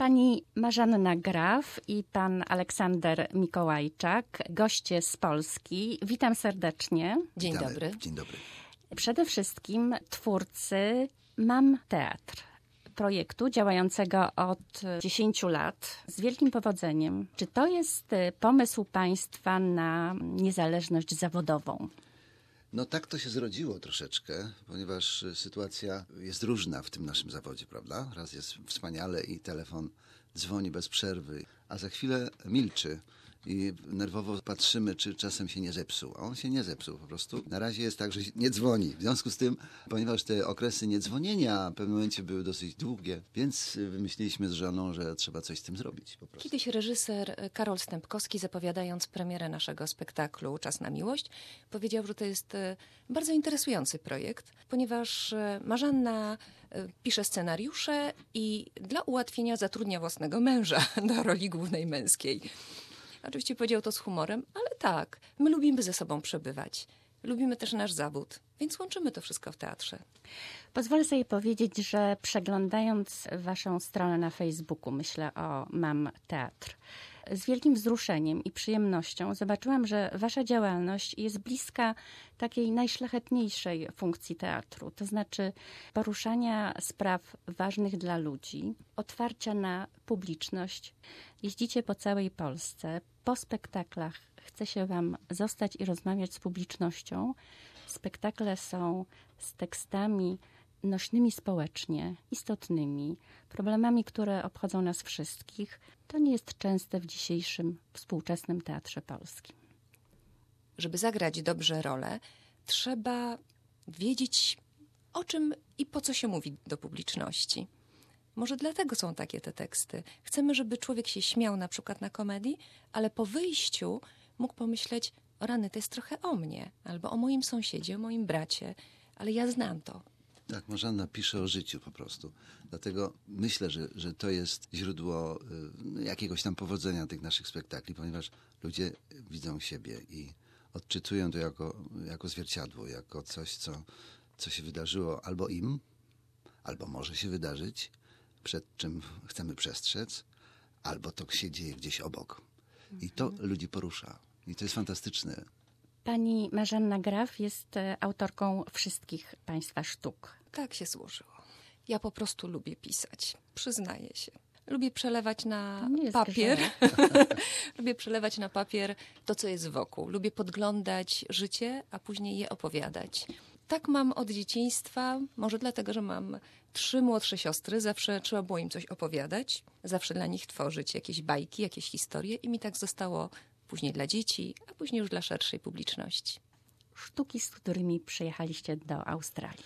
Pani Marzanna Graf i pan Aleksander Mikołajczak, goście z Polski. Witam serdecznie. Dzień Witamy. dobry. Dzień dobry. Przede wszystkim twórcy Mam Teatr, projektu działającego od 10 lat z wielkim powodzeniem. Czy to jest pomysł państwa na niezależność zawodową? No tak to się zrodziło troszeczkę, ponieważ sytuacja jest różna w tym naszym zawodzie, prawda? Raz jest wspaniale i telefon dzwoni bez przerwy, a za chwilę milczy i nerwowo patrzymy, czy czasem się nie zepsuł. A on się nie zepsuł po prostu. Na razie jest tak, że nie dzwoni. W związku z tym, ponieważ te okresy niedzwonienia w pewnym momencie były dosyć długie, więc wymyśliliśmy z żoną, że trzeba coś z tym zrobić po prostu. Kiedyś reżyser Karol Stępkowski, zapowiadając premierę naszego spektaklu Czas na miłość, powiedział, że to jest bardzo interesujący projekt, ponieważ Marzanna pisze scenariusze i dla ułatwienia zatrudnia własnego męża do roli głównej męskiej. Oczywiście powiedział to z humorem, ale tak, my lubimy ze sobą przebywać. Lubimy też nasz zawód, więc łączymy to wszystko w teatrze. Pozwolę sobie powiedzieć, że przeglądając waszą stronę na Facebooku, myślę o Mam Teatr, z wielkim wzruszeniem i przyjemnością zobaczyłam, że wasza działalność jest bliska takiej najszlachetniejszej funkcji teatru, to znaczy poruszania spraw ważnych dla ludzi, otwarcia na publiczność. Jeździcie po całej Polsce, po spektaklach chce się wam zostać i rozmawiać z publicznością. Spektakle są z tekstami nośnymi społecznie, istotnymi, problemami, które obchodzą nas wszystkich. To nie jest częste w dzisiejszym współczesnym teatrze polskim. Żeby zagrać dobrze rolę, trzeba wiedzieć, o czym i po co się mówi do publiczności. Może dlatego są takie te teksty. Chcemy, żeby człowiek się śmiał na przykład na komedii, ale po wyjściu mógł pomyśleć, o rany, to jest trochę o mnie, albo o moim sąsiedzie, o moim bracie, ale ja znam to. Tak, Marzanna pisze o życiu po prostu. Dlatego myślę, że to jest źródło jakiegoś tam powodzenia tych naszych spektakli, ponieważ ludzie widzą siebie i odczytują to jako zwierciadło, jako coś, co się wydarzyło albo im, albo może się wydarzyć, przed czym chcemy przestrzec, albo to się dzieje gdzieś obok. I to ludzi porusza. I to jest fantastyczne. Pani Marzanna Graf jest autorką wszystkich państwa sztuk. Tak się złożyło. Ja po prostu lubię pisać, przyznaję się. Lubię przelewać na papier. Lubię przelewać na papier to, co jest wokół. Lubię podglądać życie, a później je opowiadać. Tak mam od dzieciństwa, może dlatego, że mam 3 młodsze siostry. Zawsze trzeba było im coś opowiadać. Zawsze dla nich tworzyć jakieś bajki, jakieś historie. I mi tak zostało później dla dzieci, a później już dla szerszej publiczności. Sztuki, z którymi przyjechaliście do Australii.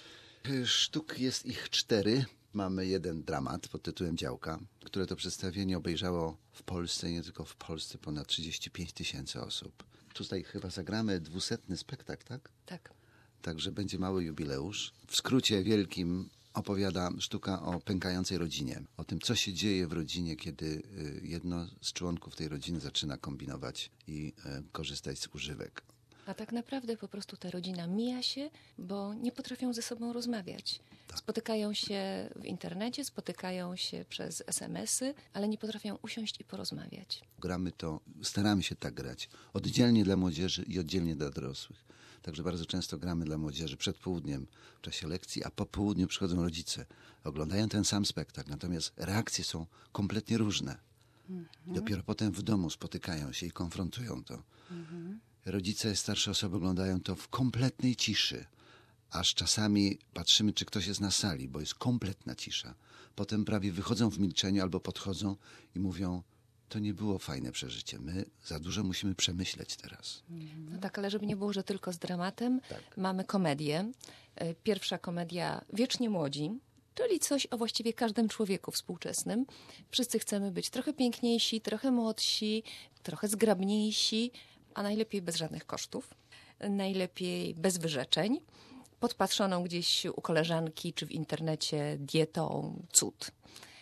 Sztuk jest ich 4. Mamy jeden dramat pod tytułem Działka, które to przedstawienie obejrzało w Polsce i nie tylko w Polsce ponad 35 000 osób. Tutaj chyba zagramy 200. spektakl, tak? Tak. Także będzie mały jubileusz. W skrócie wielkim opowiada sztuka o pękającej rodzinie. O tym, co się dzieje w rodzinie, kiedy jedno z członków tej rodziny zaczyna kombinować i korzystać z używek. A tak naprawdę po prostu ta rodzina mija się, bo nie potrafią ze sobą rozmawiać. Tak. Spotykają się w internecie, spotykają się przez SMS-y, ale nie potrafią usiąść i porozmawiać. Gramy to, staramy się tak grać. Oddzielnie dla młodzieży i oddzielnie dla dorosłych. Także bardzo często gramy dla młodzieży przed południem w czasie lekcji, a po południu przychodzą rodzice. Oglądają ten sam spektakl, natomiast reakcje są kompletnie różne. Dopiero potem w domu spotykają się i konfrontują to. Rodzice, starsze osoby oglądają to w kompletnej ciszy. Aż czasami patrzymy, czy ktoś jest na sali, bo jest kompletna cisza. Potem prawie wychodzą w milczeniu albo podchodzą i mówią, to nie było fajne przeżycie. My za dużo musimy przemyśleć teraz. No tak, ale żeby nie było, że tylko z dramatem, mamy komedię. Pierwsza komedia Wiecznie Młodzi, czyli coś o właściwie każdym człowieku współczesnym. Wszyscy chcemy być trochę piękniejsi, trochę młodsi, trochę zgrabniejsi, a najlepiej bez żadnych kosztów. Najlepiej bez wyrzeczeń. Podpatrzoną gdzieś u koleżanki czy w internecie dietą cud.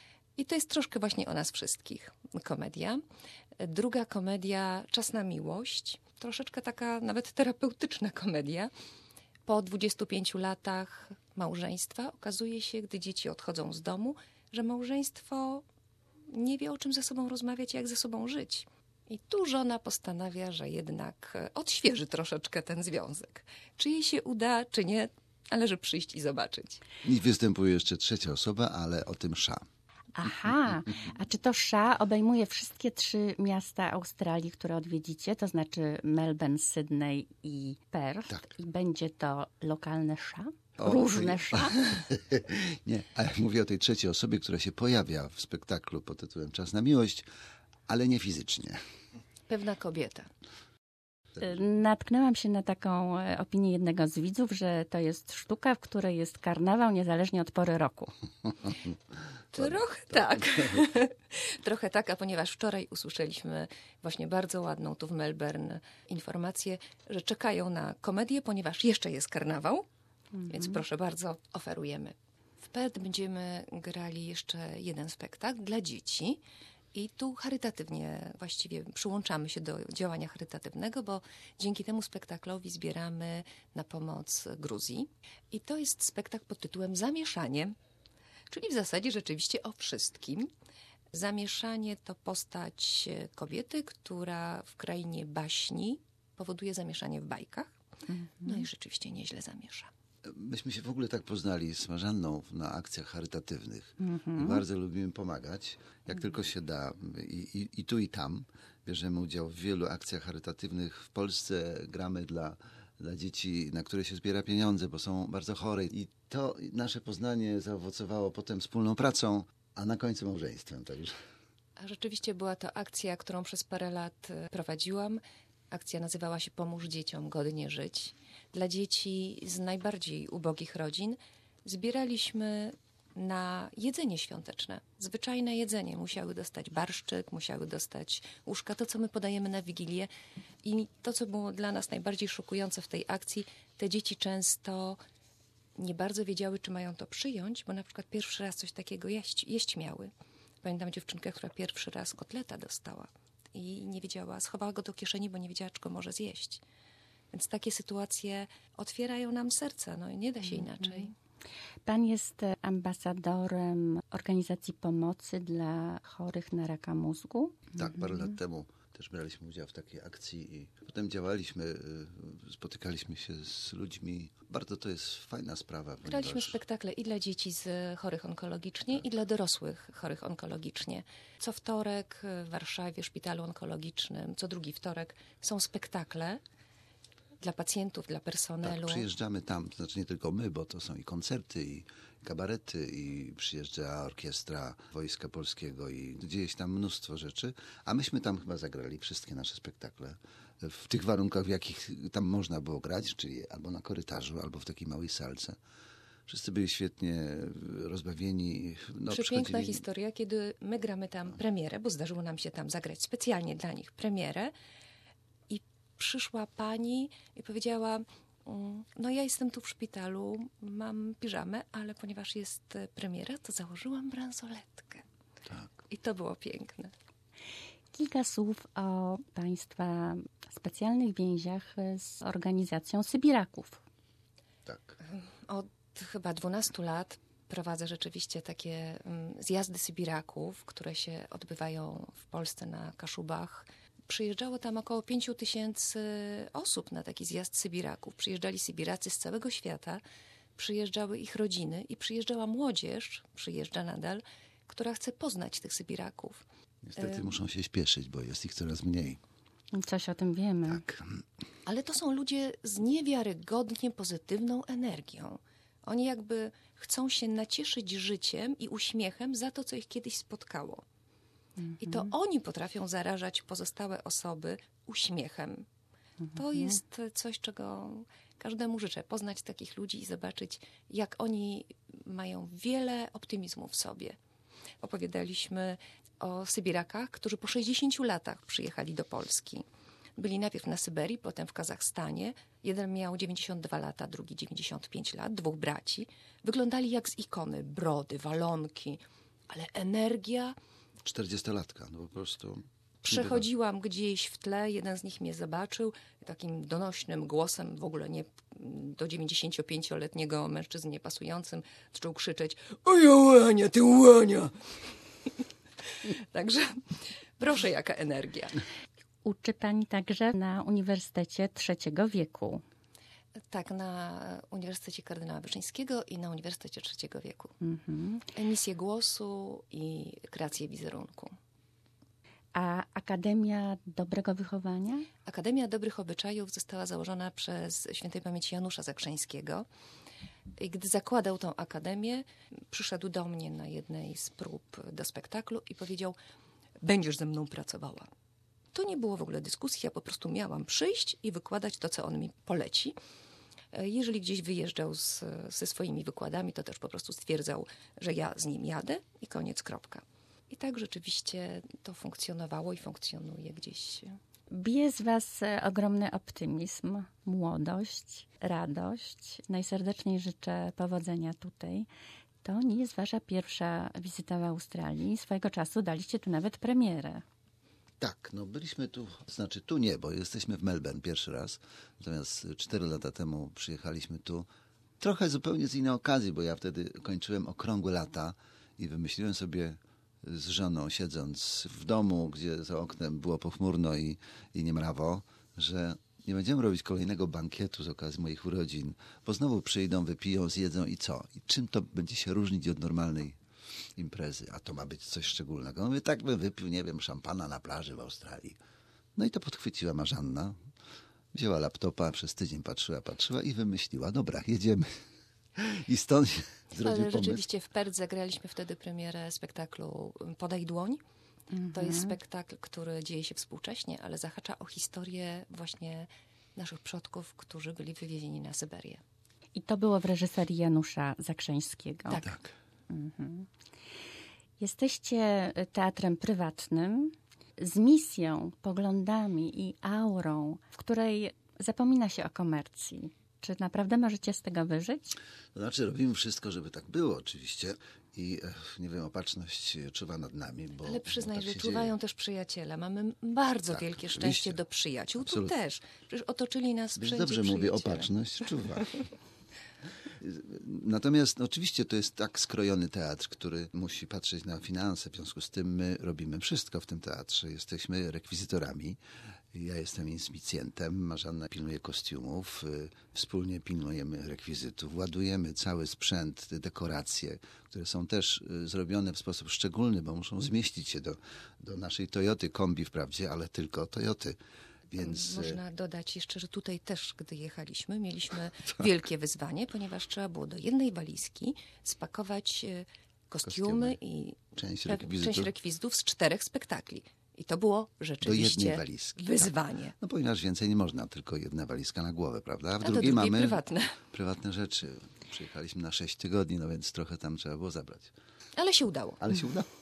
I to jest troszkę właśnie o nas wszystkich komedia. Druga komedia Czas na miłość. Troszeczkę taka nawet terapeutyczna komedia. Po 25 latach małżeństwa okazuje się, gdy dzieci odchodzą z domu, że małżeństwo nie wie, o czym ze sobą rozmawiać, jak ze sobą żyć. I tu żona postanawia, że jednak odświeży troszeczkę ten związek. Czy jej się uda, czy nie, należy przyjść i zobaczyć. I występuje jeszcze trzecia osoba, ale o tym Sza. Aha, a czy to Sza obejmuje wszystkie 3 miasta Australii, które odwiedzicie, to znaczy Melbourne, Sydney i Perth? Tak. I będzie to lokalne Sza? O, Różne Sza? Nie, ale mówię o tej trzeciej osobie, która się pojawia w spektaklu pod tytułem Czas na miłość, ale nie fizycznie. Pewna kobieta. Natknęłam się na taką opinię jednego z widzów, że to jest sztuka, w której jest karnawał niezależnie od pory roku. Trochę tak. Trochę tak, a ponieważ wczoraj usłyszeliśmy właśnie bardzo ładną tu w Melbourne informację, że czekają na komedię, ponieważ jeszcze jest karnawał, więc proszę bardzo, oferujemy. W Perth będziemy grali jeszcze jeden spektakl dla dzieci. I tu charytatywnie właściwie przyłączamy się do działania charytatywnego, bo dzięki temu spektaklowi zbieramy na pomoc Gruzji. I to jest spektakl pod tytułem Zamieszanie, czyli w zasadzie rzeczywiście o wszystkim. Zamieszanie to postać kobiety, która w krainie baśni powoduje zamieszanie w bajkach. No i rzeczywiście nieźle zamiesza. Myśmy się w ogóle tak poznali z Marzanną na akcjach charytatywnych. I bardzo lubimy pomagać, jak tylko się da. I tu i tam bierzemy udział w wielu akcjach charytatywnych. W Polsce gramy dla dzieci, na które się zbiera pieniądze, bo są bardzo chore. I to nasze poznanie zaowocowało potem wspólną pracą, a na końcu małżeństwem. Także. A rzeczywiście była to akcja, którą przez parę lat prowadziłam. Akcja nazywała się Pomóż dzieciom godnie żyć. Dla dzieci z najbardziej ubogich rodzin zbieraliśmy na jedzenie świąteczne. Zwyczajne jedzenie. Musiały dostać barszczyk, musiały dostać łóżka, to co my podajemy na Wigilię. I to, co było dla nas najbardziej szokujące w tej akcji, te dzieci często nie bardzo wiedziały, czy mają to przyjąć, bo na przykład pierwszy raz coś takiego jeść miały. Pamiętam dziewczynkę, która pierwszy raz kotleta dostała i nie wiedziała, schowała go do kieszeni, bo nie wiedziała, czy go może zjeść. Więc takie sytuacje otwierają nam serca, no i nie da się inaczej. Pan jest ambasadorem organizacji pomocy dla chorych na raka mózgu. Tak, parę lat temu też braliśmy udział w takiej akcji i potem działaliśmy, spotykaliśmy się z ludźmi. Bardzo to jest fajna sprawa. Graliśmy spektakle i dla dzieci chorych onkologicznie, i dla dorosłych chorych onkologicznie. Co wtorek w Warszawie, w szpitalu onkologicznym, co drugi wtorek są spektakle dla pacjentów, dla personelu. Tak, przyjeżdżamy tam, to znaczy nie tylko my, bo to są i koncerty, i kabarety, i przyjeżdża orkiestra Wojska Polskiego i dzieje się tam mnóstwo rzeczy, a myśmy tam chyba zagrali wszystkie nasze spektakle w tych warunkach, w jakich tam można było grać, czyli albo na korytarzu, albo w takiej małej salce. Wszyscy byli świetnie rozbawieni. No, Przepiękna historia, kiedy my gramy tam premierę, bo zdarzyło nam się tam zagrać specjalnie dla nich premierę. Przyszła pani i powiedziała, no ja jestem tu w szpitalu, mam piżamę, ale ponieważ jest premiera, to założyłam bransoletkę. Tak. I to było piękne. Kilka słów o Państwa specjalnych więziach z organizacją Sybiraków. Tak. Od chyba 12 lat prowadzę rzeczywiście takie zjazdy Sybiraków, które się odbywają w Polsce na Kaszubach. Przyjeżdżało tam około 5 000 osób na taki zjazd Sybiraków. Przyjeżdżali Sybiracy z całego świata, przyjeżdżały ich rodziny i przyjeżdżała młodzież, przyjeżdża nadal, która chce poznać tych Sybiraków. Niestety muszą się śpieszyć, bo jest ich coraz mniej. Coś o tym wiemy. Tak. Ale to są ludzie z niewiarygodnie pozytywną energią. Oni jakby chcą się nacieszyć życiem i uśmiechem za to, co ich kiedyś spotkało. I to oni potrafią zarażać pozostałe osoby uśmiechem. To jest coś, czego każdemu życzę. Poznać takich ludzi i zobaczyć, jak oni mają wiele optymizmu w sobie. Opowiadaliśmy o Sybirakach, którzy po 60 latach przyjechali do Polski. Byli najpierw na Syberii, potem w Kazachstanie. Jeden miał 92 lata, drugi 95 lat, 2 braci. Wyglądali jak z ikony, brody, walonki, ale energia... 40-latka, no po prostu. Przechodziłam gdzieś w tle, jeden z nich mnie zobaczył, takim donośnym głosem, w ogóle nie do 95-letniego mężczyzny niepasującym, zaczął krzyczeć: "O ja łania, ty łania!" Także proszę, jaka energia. Uczy pani także na Uniwersytecie Trzeciego Wieku. Tak, na Uniwersytecie Kardynała Wyszyńskiego i na Uniwersytecie Trzeciego Wieku. Emisję głosu i kreację wizerunku. A Akademia Dobrego Wychowania? Akademia Dobrych Obyczajów została założona przez świętej pamięci Janusza Zakrzeńskiego. I gdy zakładał tą akademię, przyszedł do mnie na jednej z prób do spektaklu i powiedział: będziesz ze mną pracowała. To nie było w ogóle dyskusji, ja po prostu miałam przyjść i wykładać to, co on mi poleci. Jeżeli gdzieś wyjeżdżał ze swoimi wykładami, to też po prostu stwierdzał, że ja z nim jadę i koniec, kropka. I tak rzeczywiście to funkcjonowało i funkcjonuje gdzieś. Bije z was ogromny optymizm, młodość, radość. Najserdeczniej życzę powodzenia tutaj. To nie jest wasza pierwsza wizyta w Australii. Swojego czasu daliście tu nawet premierę. Tak, no byliśmy tu, znaczy tu nie, bo jesteśmy w Melbourne pierwszy raz. Natomiast 4 lata temu przyjechaliśmy tu. Trochę zupełnie z innej okazji, bo ja wtedy kończyłem okrągłe lata i wymyśliłem sobie z żoną, siedząc w domu, gdzie za oknem było pochmurno i niemrawo, że nie będziemy robić kolejnego bankietu z okazji moich urodzin, bo znowu przyjdą, wypiją, zjedzą i co? I czym to będzie się różnić od normalnej imprezy? A to ma być coś szczególnego. No mówię, tak bym wypił, nie wiem, szampana na plaży w Australii. No i to podchwyciła Marzanna. Wzięła laptopa, przez tydzień patrzyła i wymyśliła, dobra, jedziemy. I stąd się zrodził Ale pomysł. rzeczywiście w Perth zagraliśmy wtedy premierę spektaklu Podaj dłoń. To jest spektakl, który dzieje się współcześnie, ale zahacza o historię właśnie naszych przodków, którzy byli wywiezieni na Syberię. I to było w reżyserii Janusza Zakrzeńskiego. Tak. Jesteście teatrem prywatnym z misją, poglądami i aurą, w której zapomina się o komercji. Czy naprawdę możecie z tego wyżyć? To znaczy robimy wszystko, żeby tak było oczywiście i nie wiem, opatrzność czuwa nad nami. Bo, Ale przyznaj, bo tak że się czuwają dzieje. też przyjaciele. Mamy bardzo Tak, wielkie oczywiście. szczęście do przyjaciół. Absolutnie. Tu też. Przecież otoczyli nas Więc wszędzie dobrze mówię, przyjaciele. opatrzność czuwa. Natomiast oczywiście to jest tak skrojony teatr, który musi patrzeć na finanse. W związku z tym my robimy wszystko w tym teatrze. Jesteśmy rekwizytorami. Ja jestem inspicjentem, Marzanna pilnuje kostiumów, wspólnie pilnujemy rekwizytów, ładujemy cały sprzęt, dekoracje, które są też zrobione w sposób szczególny, bo muszą zmieścić się do naszej Toyoty kombi wprawdzie, ale tylko Toyoty. Więc Można dodać jeszcze, że tutaj też, gdy jechaliśmy, mieliśmy wielkie wyzwanie, ponieważ trzeba było do jednej walizki spakować kostiumy i część część rekwizytów z 4 spektakli. I to było do rzeczywiście jednej walizki. wyzwanie. Tak. No ponieważ więcej nie można, tylko jedna walizka na głowę, prawda? A w A do drugiej drugiej mamy prywatne. rzeczy. Przyjechaliśmy na 6 tygodni, no więc trochę tam trzeba było zabrać. Ale się udało. Ale się udało.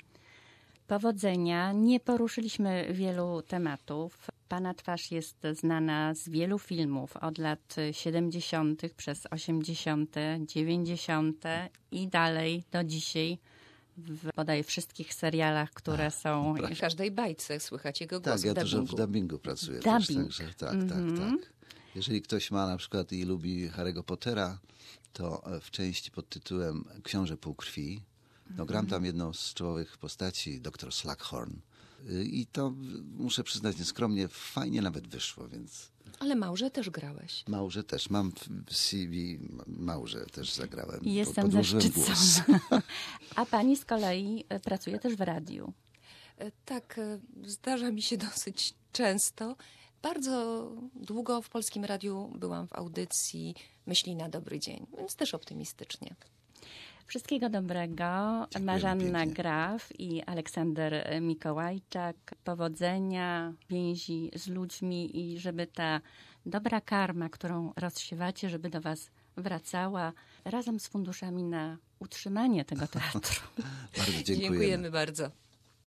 Powodzenia. Nie poruszyliśmy wielu tematów. Pana twarz jest znana z wielu filmów od lat 70. przez 80., 90. i dalej do dzisiaj w bodaj wszystkich serialach, które są. W każdej bajce słychać jego głos Tak, ja w dużo dubbingu. w dubbingu pracuję Dubbing. też, także tak. Jeżeli ktoś ma na przykład i lubi Harry'ego Pottera, to w części pod tytułem Książę Półkrwi, no gram tam jedną z czołowych postaci, dr Slughorn. I to muszę przyznać nieskromnie, fajnie nawet wyszło, więc Ale Małże też grałeś. Małże też. Mam w CV Małże też zagrałem. I jestem Podłożyłem głos. zaszczycona. A pani z kolei pracuje też w radiu. Tak, zdarza mi się dosyć często. Bardzo długo w Polskim Radiu byłam w audycji Myśli na dobry dzień, więc też optymistycznie. Wszystkiego dobrego. Dziękujemy Marzanna pięknie. Graf i Aleksander Mikołajczak. Powodzenia, więzi z ludźmi i żeby ta dobra karma, którą rozsiewacie, żeby do was wracała razem z funduszami na utrzymanie tego teatru. Bardzo dziękujemy. Dziękujemy bardzo.